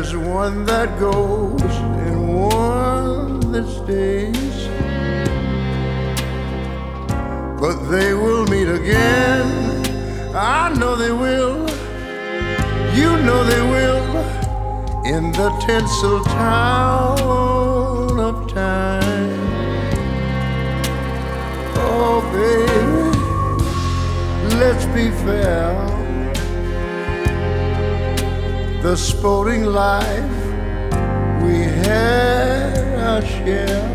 There's one that goes and one that stays, but they will meet again. I know they will, you know they will, in the tinsel town of time. Oh baby, let's be fair. The sporting life we had our share.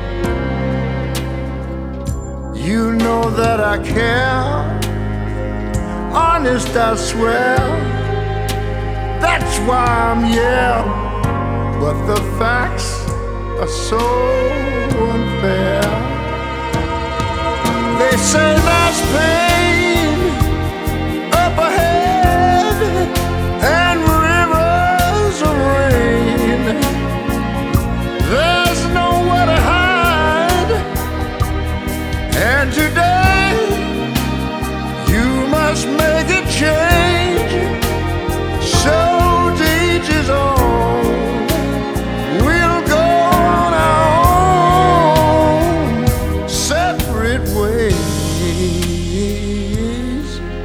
You know that I care, honest I swear. That's why I'm here. But the facts are so unfair. They say there's pain up ahead and rivers of rain. There's nowhere to hide, and today you must make a change. So to each his own, we'll go on our own separate ways.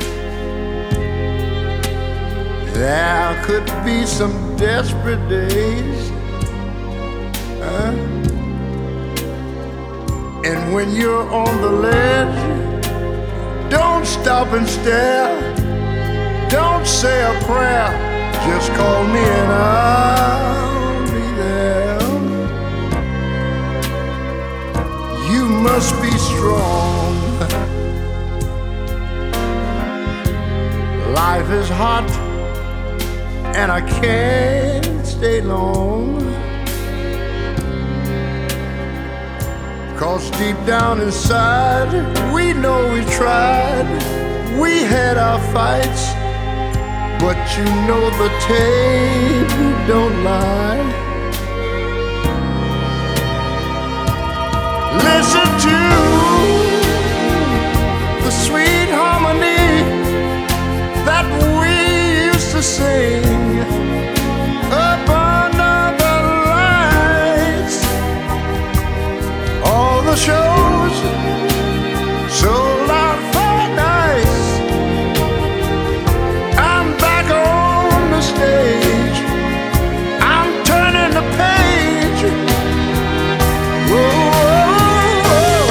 There could be some desperate days, and when you're on the ledge, don't stop and stare. Don't say a prayer, just call me and I'll be there. You must be strong. Life is hot and I can't stay long, 'cause deep down inside we know we tried. We had our fights, but you know the tape don't lie. Listen to the sweet harmony that we used to sing up under the lights. All the shows sold out for nights. I'm back on the stage, I'm turning the page. Whoa, whoa,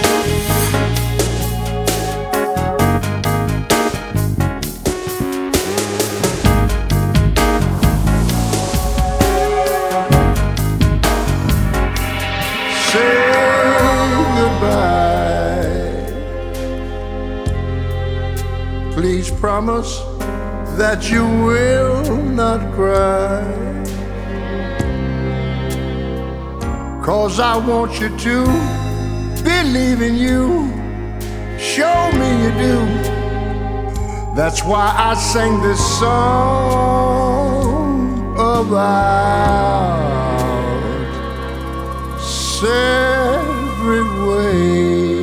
say goodbye. Please promise that you will not cry, 'cause I want you to believe in you. Show me you do. That's why I sang this song about separate ways.